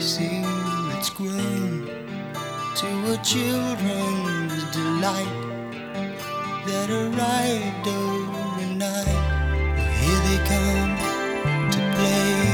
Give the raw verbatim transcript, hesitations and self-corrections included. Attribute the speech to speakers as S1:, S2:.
S1: see it's grown to a children's delight that arrived overnight. Here they come to play